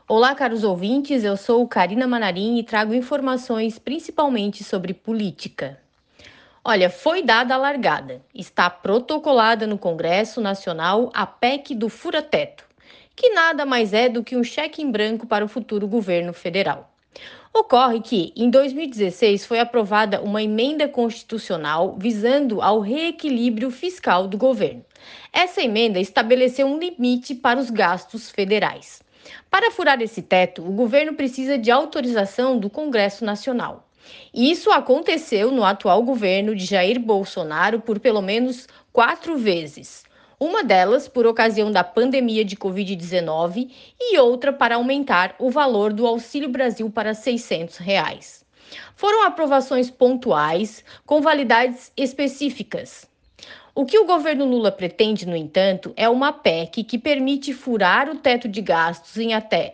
Olá, caros ouvintes, eu sou Karina Manarim e trago informações principalmente sobre política. Olha, foi dada a largada. Está protocolada no Congresso Nacional a PEC do fura-teto, que nada mais é do que um cheque em branco para o futuro governo federal. Ocorre que, em 2016, foi aprovada uma emenda constitucional visando ao reequilíbrio fiscal do governo. Essa emenda estabeleceu um limite para os gastos federais. Para furar esse teto, o governo precisa de autorização do Congresso Nacional. Isso aconteceu no atual governo de Jair Bolsonaro por pelo menos 4 vezes. Uma delas por ocasião da pandemia de Covid-19 e outra para aumentar o valor do Auxílio Brasil para R$ 600. Foram aprovações pontuais, com validades específicas. O que o governo Lula pretende, no entanto, é uma PEC que permite furar o teto de gastos em até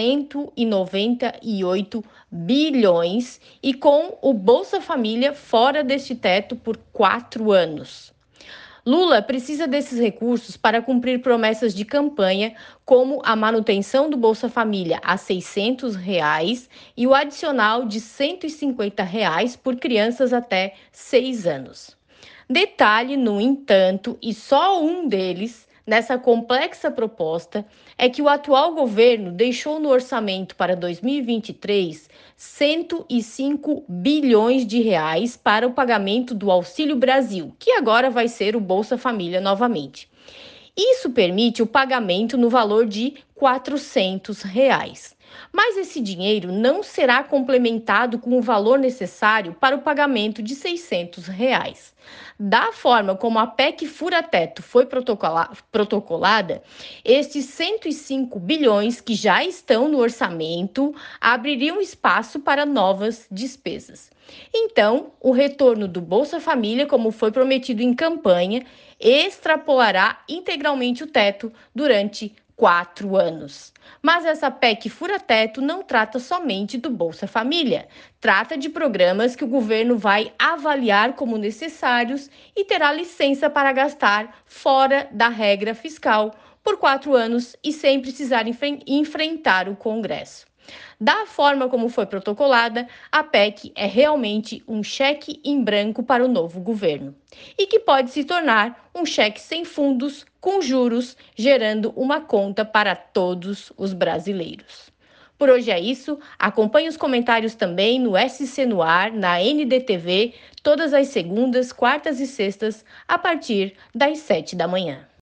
198 bilhões e com o Bolsa Família fora deste teto por 4 anos. Lula precisa desses recursos para cumprir promessas de campanha, como a manutenção do Bolsa Família a R$ 600 e o adicional de R$ 150 por crianças até 6 anos. Detalhe, no entanto, e só um deles, nessa complexa proposta, é que o atual governo deixou no orçamento para 2023 105 bilhões de reais para o pagamento do Auxílio Brasil, que agora vai ser o Bolsa Família novamente. Isso permite o pagamento no valor de R$ 400. Mas esse dinheiro não será complementado com o valor necessário para o pagamento de R$ 600. Da forma como a PEC fura-teto foi protocolada, estes 105 bilhões que já estão no orçamento abririam espaço para novas despesas. Então, o retorno do Bolsa Família, como foi prometido em campanha, extrapolará integralmente o teto durante 4 anos. Mas essa PEC fura-teto não trata somente do Bolsa Família. Trata de programas que o governo vai avaliar como necessários e terá licença para gastar fora da regra fiscal por 4 anos e sem precisar enfrentar o Congresso. Da forma como foi protocolada, a PEC é realmente um cheque em branco para o novo governo e que pode se tornar um cheque sem fundos, com juros, gerando uma conta para todos os brasileiros. Por hoje é isso. Acompanhe os comentários também no SC no Ar, na NDTV, todas as segundas, quartas e sextas, a partir das 7 da manhã.